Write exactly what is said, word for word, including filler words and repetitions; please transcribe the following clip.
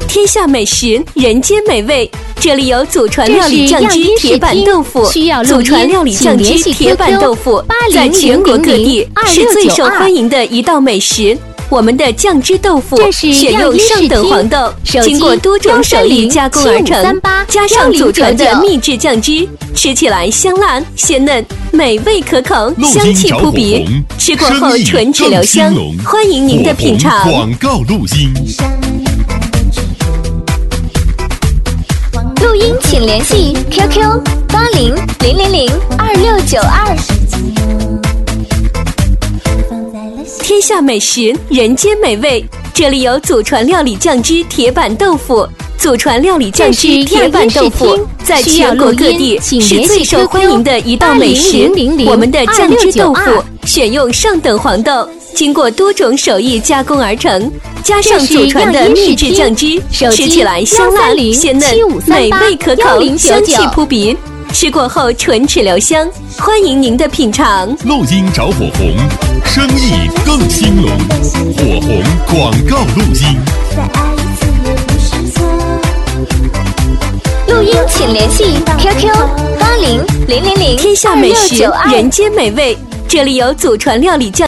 天下美食，人间美味。这里有祖传料理酱汁铁板豆腐，祖传料理酱汁铁板豆腐在全国各地是最受欢迎的一道美食。我们的酱汁豆腐选用上等黄豆，经过多种手艺加工而成，加上祖传的秘制酱汁，吃起来香辣鲜嫩，美味可口，香气扑鼻，吃过后唇齿留香。欢迎您的品尝。 广告录音。 录音请联系 Q Q 八零零零零二六九二。 天下美食，人间美味。这里有祖传料理酱汁铁板豆腐，祖传料理酱汁铁板豆腐在全国各地是最受欢迎的一道美食。我们的酱汁豆腐选用上等黄豆，经过多种手艺加工而成，加上祖传的秘制酱汁，吃起来香辣鲜嫩，美味可口，香气扑鼻，吃过后唇齿留香。欢迎您的品尝。 录音找火红，生意更兴隆。火红广告录音。 录音请联系 Q Q 八零零零零天下美食，人间美味。这里有祖传料理酱